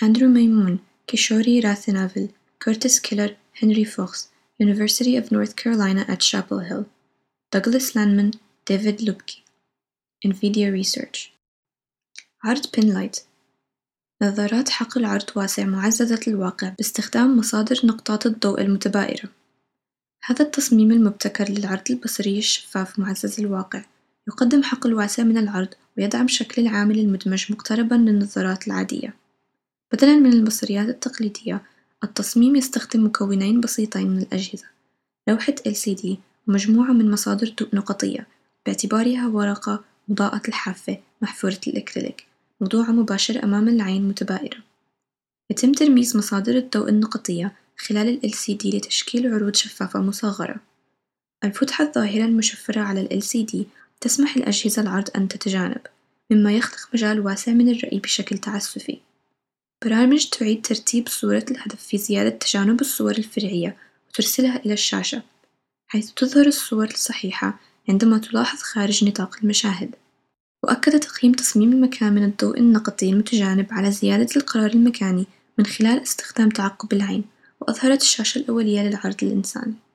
أندرو ميمون، كيشوري راثنافيل، كورتس كيلر، هنري فوكس، University of North Carolina at Chapel Hill، دوغلاس لانمان، ديفيد لوبكي. NVIDIA Research. عرض بينلايت، نظارات حقل عرض واسع معززة الواقع باستخدام مصادر نقطات الضوء المتبائرة. هذا التصميم المبتكر للعرض البصري الشفاف معزز الواقع يقدم حقل واسع من العرض ويدعم شكل العامل المدمج مقتربًا للنظارات العادية. بدلاً من البصريات التقليدية، التصميم يستخدم مكونين بسيطين من الأجهزة: لوحة LCD ومجموعة من مصادر ضوء نقطية، باعتبارها ورقة مضاءة الحافة محفورة الأكريليك موضوعة مباشر أمام العين متبائرة. يتم ترميز مصادر الضوء النقطية خلال ال LCD لتشكيل عروض شفافة مصغرة. الفتحة الظاهرة المشفرة على ال LCD تسمح لأجهزة العرض أن تتجانب، مما يخلق مجال واسع من الرؤية بشكل تعسفي. برامج تعيد ترتيب صورة الهدف في زيادة تجانب الصور الفرعية وترسلها إلى الشاشة، حيث تظهر الصور الصحيحة عندما تلاحظ خارج نطاق المشاهد. وأكد تقييم تصميم المكان من الضوء النقطي المتجانب على زيادة القرار المكاني من خلال استخدام تعقب العين، وأظهرت الشاشة الأولية للعرض الإنساني.